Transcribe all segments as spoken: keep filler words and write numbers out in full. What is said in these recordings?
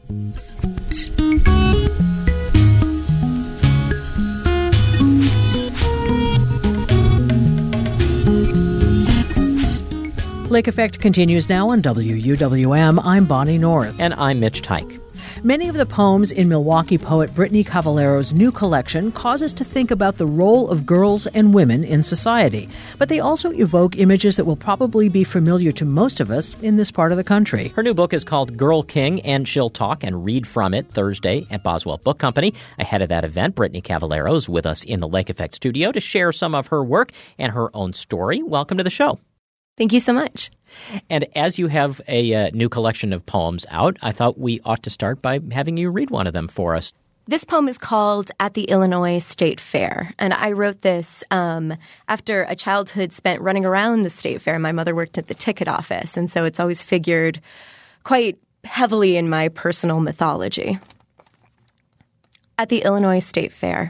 Lake Effect continues now on W U W M. I'm Bonnie North. And I'm Mitch Tyke. Many of the poems in Milwaukee poet Brittany Cavallero's new collection cause us to think about the role of girls and women in society. But they also evoke images that will probably be familiar to most of us in this part of the country. Her new book is called Girl King, and she'll talk and read from it Thursday at Boswell Book Company. Ahead of that event, Brittany Cavallero is with us in the Lake Effect studio to share some of her work and her own story. Welcome to the show. Thank you so much. And as you have a uh, new collection of poems out, I thought we ought to start by having you read one of them for us. This poem is called At the Illinois State Fair, and I wrote this um, after a childhood spent running around the state fair. My mother worked at the ticket office, and so it's always figured quite heavily in my personal mythology. At the Illinois State Fair.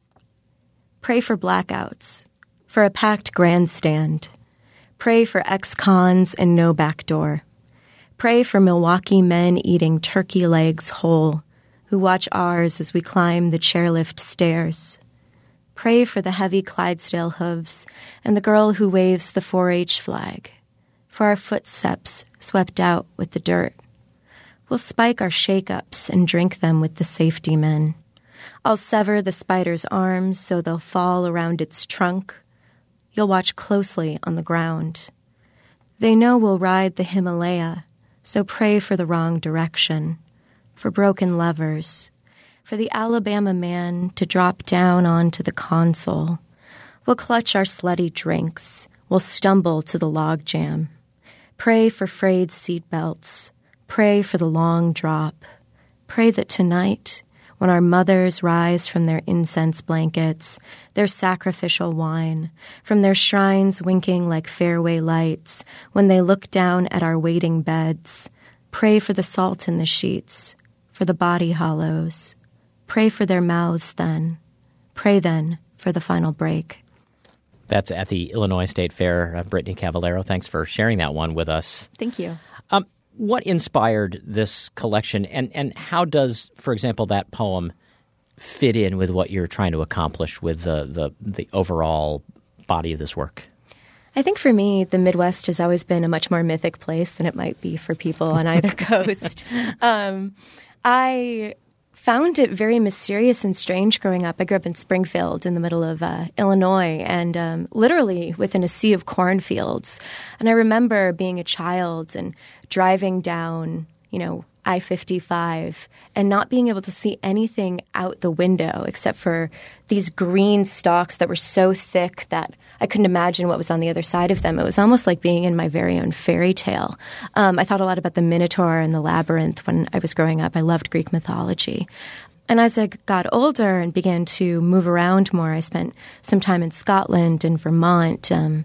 Pray for blackouts, for a packed grandstand. Pray for ex-cons and no back door. Pray for Milwaukee men eating turkey legs whole, who watch ours as we climb the chairlift stairs. Pray for the heavy Clydesdale hooves and the girl who waves the four H flag, for our footsteps swept out with the dirt. We'll spike our shake-ups and drink them with the safety men. I'll sever the spider's arms so they'll fall around its trunk. You'll watch closely on the ground. They know we'll ride the Himalaya, so pray for the wrong direction, for broken levers, for the Alabama man to drop down onto the console. We'll clutch our slutty drinks. We'll stumble to the logjam. Pray for frayed seatbelts. Pray for the long drop. Pray that tonight, when our mothers rise from their incense blankets, their sacrificial wine, from their shrines winking like fairway lights, when they look down at our waiting beds, pray for the salt in the sheets, for the body hollows. Pray for their mouths then. Pray then for the final break. That's at the Illinois State Fair. Uh, Brittany Cavallero, thanks for sharing that one with us. Thank you. Um, What inspired this collection, and, and how does, for example, that poem fit in with what you're trying to accomplish with the, the, the overall body of this work? I think for me, the Midwest has always been a much more mythic place than it might be for people on either coast. Um, I found it very mysterious and strange growing up. I grew up in Springfield in the middle of uh, Illinois and um, literally within a sea of cornfields. And I remember being a child and driving down, you know, I fifty-five and not being able to see anything out the window except for these green stalks that were so thick that I couldn't imagine what was on the other side of them. It was almost like being in my very own fairy tale. Um, I thought a lot about the Minotaur and the Labyrinth when I was growing up. I loved Greek mythology. And as I got older and began to move around more, I spent some time in Scotland and Vermont. Um,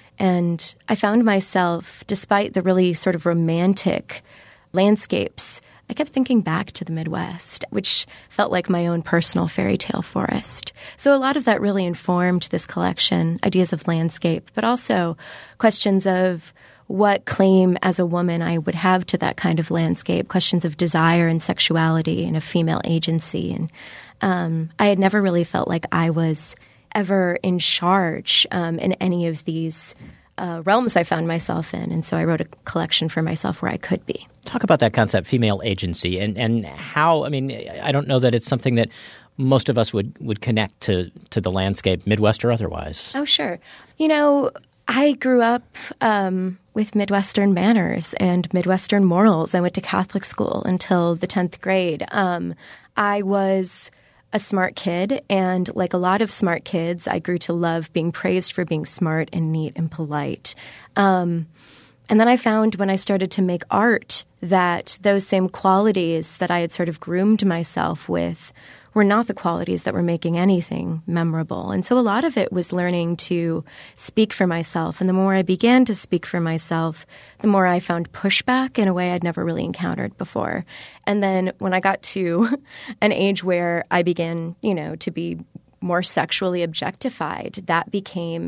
and I found myself, despite the really sort of romantic landscapes, I kept thinking back to the Midwest, which felt like my own personal fairy tale forest. So a lot of that really informed this collection, ideas of landscape, but also questions of what claim as a woman I would have to that kind of landscape, questions of desire and sexuality and of female agency. And um, I had never really felt like I was ever in charge um, in any of these Uh, realms I found myself in. And so I wrote a collection for myself where I could be. Talk about that concept, female agency, and, and how, I mean, I don't know that it's something that most of us would, would connect to, to the landscape, Midwest or otherwise. Oh, sure. You know, I grew up um, with Midwestern manners and Midwestern morals. I went to Catholic school until the tenth grade. Um, I was a smart kid, and like a lot of smart kids, I grew to love being praised for being smart and neat and polite. Um, and then I found when I started to make art that those same qualities that I had sort of groomed myself with were not the qualities that were making anything memorable. And so a lot of it was learning to speak for myself. And the more I began to speak for myself, the more I found pushback in a way I'd never really encountered before. And then when I got to an age where I began, you know, to be more sexually objectified, that became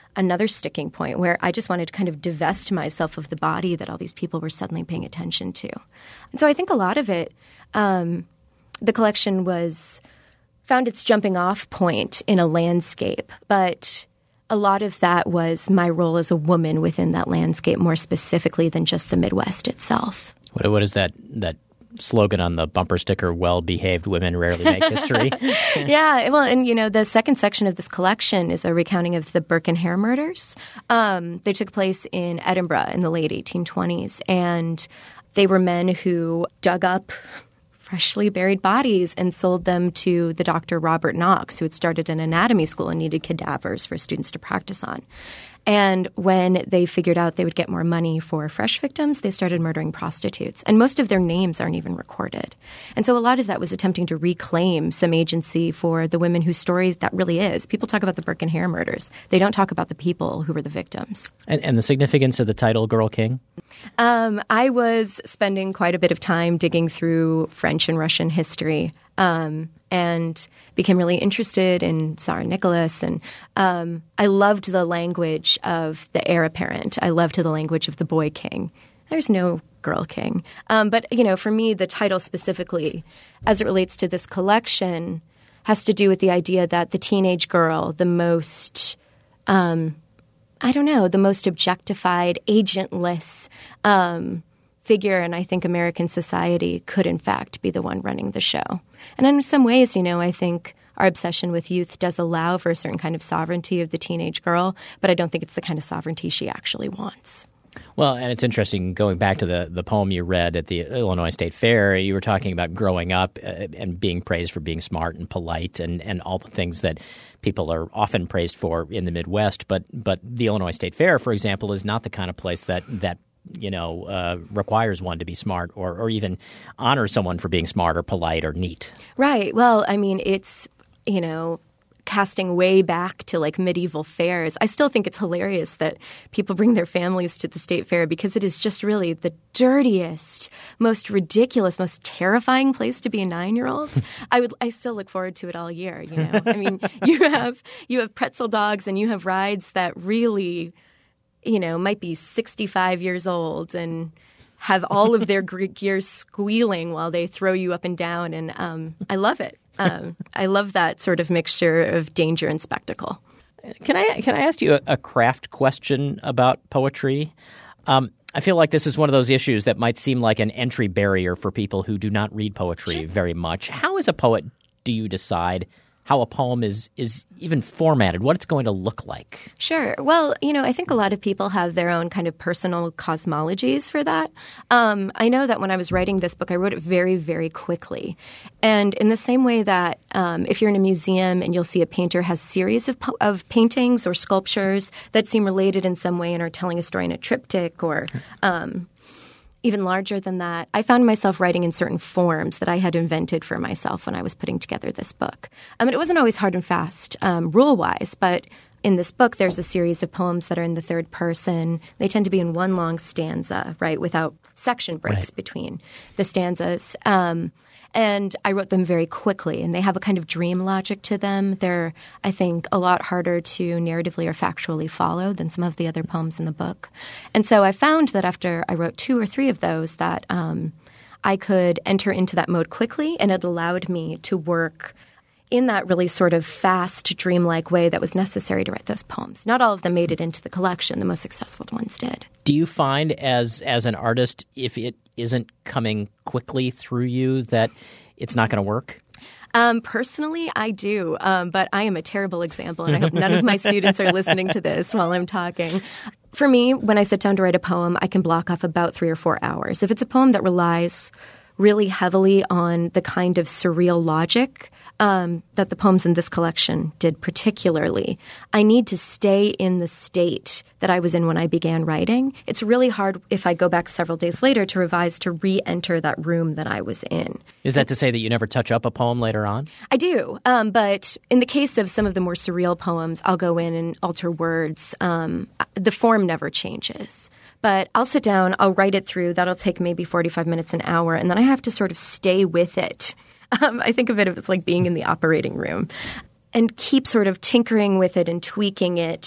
another sticking point where I just wanted to kind of divest myself of the body that all these people were suddenly paying attention to. And so I think a lot of it, um, the collection was found its jumping off point in a landscape, but a lot of that was my role as a woman within that landscape more specifically than just the Midwest itself. What, what is that that slogan on the bumper sticker, well-behaved women rarely make history? Yeah, well, and, you know, the second section of this collection is a recounting of the Burke and Hare murders. Um, they took place in Edinburgh in the late eighteen twenties, and they were men who dug up freshly buried bodies and sold them to the doctor Robert Knox, who had started an anatomy school and needed cadavers for students to practice on. And when they figured out they would get more money for fresh victims, they started murdering prostitutes. And most of their names aren't even recorded. And so a lot of that was attempting to reclaim some agency for the women whose story that really is. People talk about the Burke and Hare murders. They don't talk about the people who were the victims. And, and the significance of the title, Girl King? Um, I was spending quite a bit of time digging through French and Russian history. Um, and became really interested in Tsar Nicholas. And um, I loved the language of the heir apparent. I loved the language of the boy king. There's no girl king. Um, but, you know, for me, the title specifically, as it relates to this collection, has to do with the idea that the teenage girl, the most, um, I don't know, the most objectified, agentless um figure in, I think, American society could, in fact, be the one running the show. And in some ways, you know, I think our obsession with youth does allow for a certain kind of sovereignty of the teenage girl, but I don't think it's the kind of sovereignty she actually wants. Well, and it's interesting, going back to the, the poem you read at the Illinois State Fair, you were talking about growing up uh, and being praised for being smart and polite and, and all the things that people are often praised for in the Midwest. But but the Illinois State Fair, for example, is not the kind of place that that you know, uh, requires one to be smart or, or even honor someone for being smart or polite or neat. Right. Well, I mean, it's, you know, casting way back to like medieval fairs. I still think it's hilarious that people bring their families to the state fair because it is just really the dirtiest, most ridiculous, most terrifying place to be a nine-year-old. I would, I still look forward to it all year. You know, I mean, you have you have pretzel dogs and you have rides that really, you know, might be sixty-five years old and have all of their gears squealing while they throw you up and down. And um, I love it. Um, I love that sort of mixture of danger and spectacle. Can I can I ask you a, a craft question about poetry? Um, I feel like this is one of those issues that might seem like an entry barrier for people who do not read poetry sure. very much. How, as a poet, do you decide how a poem is is even formatted, what it's going to look like? Sure. Well, you know, I think a lot of people have their own kind of personal cosmologies for that. Um, I know that when I was writing this book, I wrote it very, very quickly. And in the same way that um, if you're in a museum and you'll see a painter has series of, po- of paintings or sculptures that seem related in some way and are telling a story in a triptych or um even larger than that, I found myself writing in certain forms that I had invented for myself when I was putting together this book. I mean, it wasn't always hard and fast um, rule-wise, but in this book, there's a series of poems that are in the third person. They tend to be in one long stanza, right, without section breaks right. between the stanzas. Um, and I wrote them very quickly, and they have a kind of dream logic to them. They're, I think, a lot harder to narratively or factually follow than some of the other poems in the book. And so I found that after I wrote two or three of those that um, I could enter into that mode quickly, and it allowed me to work in that really sort of fast, dreamlike way that was necessary to write those poems. Not all of them made it into the collection. The most successful ones did. Do you find as as an artist, if it isn't coming quickly through you, that it's not going to work? Um, personally, I do, um, but I am a terrible example, and I hope none of my students are listening to this while I'm talking. For me, when I sit down to write a poem, I can block off about three or four hours. If it's a poem that relies really heavily on the kind of surreal logic um, that the poems in this collection did particularly, I need to stay in the state that I was in when I began writing. It's really hard if I go back several days later to revise to re-enter that room that I was in. Is that to say that you never touch up a poem later on? I do. Um, but in the case of some of the more surreal poems, I'll go in and alter words. Um, the form never changes. But I'll sit down, I'll write it through. That'll take maybe forty-five minutes, an hour, and then I have to sort of stay with it. Um, I think of it as like being in the operating room and keep sort of tinkering with it and tweaking it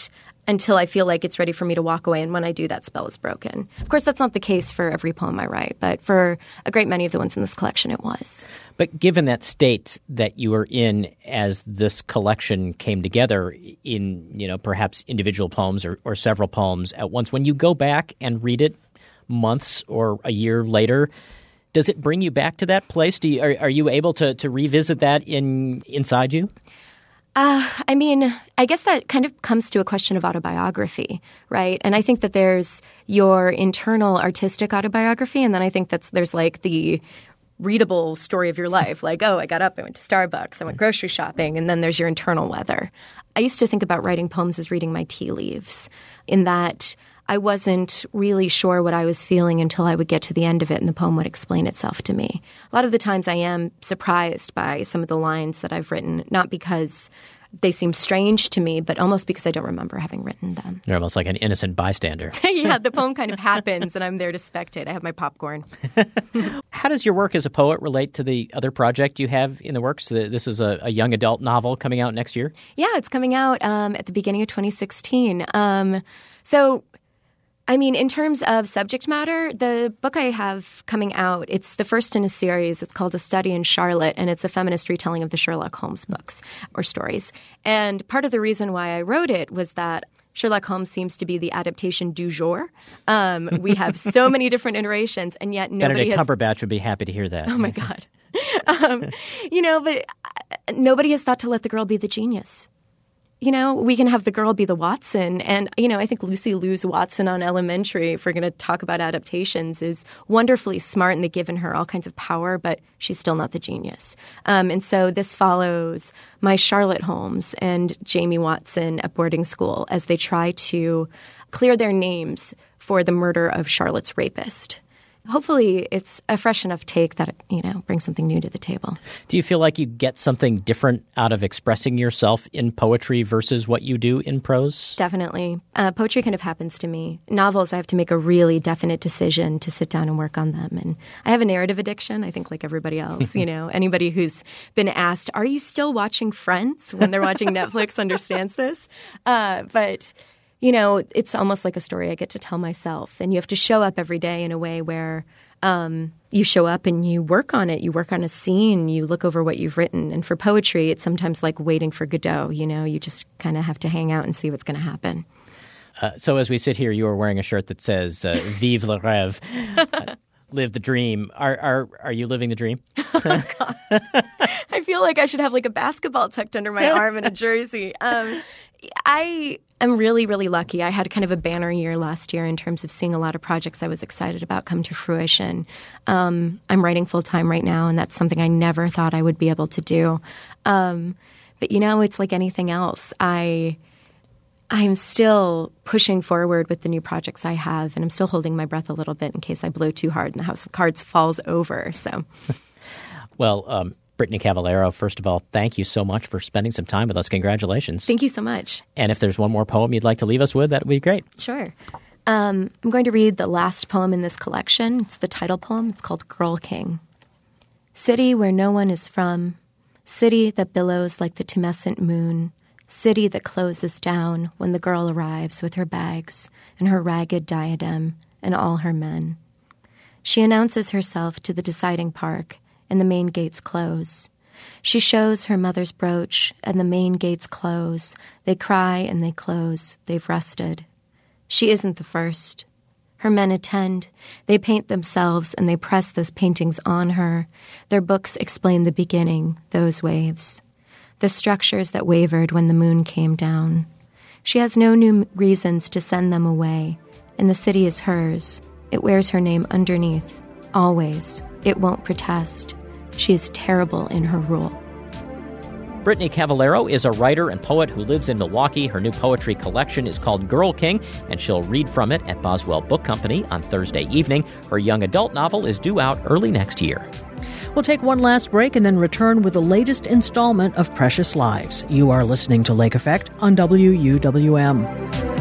until I feel like it's ready for me to walk away. And when I do, that spell is broken. Of course, that's not the case for every poem I write, but for a great many of the ones in this collection, it was. But given that state that you were in as this collection came together in, you know, perhaps individual poems or, or several poems at once, when you go back and read it months or a year later, does it bring you back to that place? Do you, are, are you able to, to revisit that in inside you? Uh, I mean, I guess that kind of comes to a question of autobiography, right? And I think that there's your internal artistic autobiography, and then I think that's there's like the readable story of your life. Like, oh, I got up, I went to Starbucks, I went grocery shopping, and then there's your internal weather. I used to think about writing poems as reading my tea leaves, in that I wasn't really sure what I was feeling until I would get to the end of it and the poem would explain itself to me. A lot of the times I am surprised by some of the lines that I've written, not because they seem strange to me, but almost because I don't remember having written them. You're almost like an innocent bystander. Yeah, the poem kind of happens and I'm there to spectate. I have my popcorn. How does your work as a poet relate to the other project you have in the works? This is a, a young adult novel coming out next year? Yeah, it's coming out um, at the beginning of twenty sixteen. Um, so... I mean, in terms of subject matter, the book I have coming out, it's the first in a series. It's called A Study in Charlotte, and it's a feminist retelling of the Sherlock Holmes books or stories. And part of the reason why I wrote it was that Sherlock Holmes seems to be the adaptation du jour. Um, we have so many different iterations, and yet nobody Benedict has... Cumberbatch would be happy to hear that. Oh, my God. um, you know, but nobody has thought to let the girl be the genius. You know, we can have the girl be the Watson. And, you know, I think Lucy Liu's Watson on Elementary, if we're going to talk about adaptations, is wonderfully smart and they've given her all kinds of power, but she's still not the genius. Um, and so this follows my Charlotte Holmes and Jamie Watson at boarding school as they try to clear their names for the murder of Charlotte's rapist. Hopefully it's a fresh enough take that, you know, brings something new to the table. Do you feel like you get something different out of expressing yourself in poetry versus what you do in prose? Definitely. Uh, poetry kind of happens to me. Novels, I have to make a really definite decision to sit down and work on them. And I have a narrative addiction, I think, like everybody else. You know, anybody who's been asked, are you still watching Friends when they're watching Netflix understands this. Uh, but... You know, it's almost like a story I get to tell myself. And you have to show up every day in a way where um, you show up and you work on it. You work on a scene. You look over what you've written. And for poetry, it's sometimes like waiting for Godot. You know, you just kind of have to hang out and see what's going to happen. Uh, so as we sit here, you are wearing a shirt that says, uh, Vive le rêve. Uh, live the dream. Are are are you living the dream? Oh, God. I feel like I should have like a basketball tucked under my arm and a jersey. Um, I am really, really lucky. I had kind of a banner year last year in terms of seeing a lot of projects I was excited about come to fruition. Um, I'm writing full-time right now, and that's something I never thought I would be able to do. Um, but, you know, it's like anything else. I... I'm still pushing forward with the new projects I have, and I'm still holding my breath a little bit in case I blow too hard and the House of Cards falls over. So, well, um, Brittany Cavallaro, first of all, thank you so much for spending some time with us. Congratulations. Thank you so much. And if there's one more poem you'd like to leave us with, that would be great. Sure. Um, I'm going to read the last poem in this collection. It's the title poem. It's called Girl King. City where no one is from, city that billows like the tumescent moon, city that closes down when the girl arrives with her bags and her ragged diadem and all her men. She announces herself to the deciding park, and the main gates close. She shows her mother's brooch, and the main gates close. They cry and they close. They've rested. She isn't the first. Her men attend. They paint themselves, and they press those paintings on her. Their books explain the beginning, those waves. The structures that wavered when the moon came down. She has no new reasons to send them away, and the city is hers. It wears her name underneath, always. It won't protest. She is terrible in her rule. Brittany Cavallaro is a writer and poet who lives in Milwaukee. Her new poetry collection is called Girl King, and she'll read from it at Boswell Book Company on Thursday evening. Her young adult novel is due out early next year. We'll take one last break and then return with the latest installment of Precious Lives. You are listening to Lake Effect on W U W M.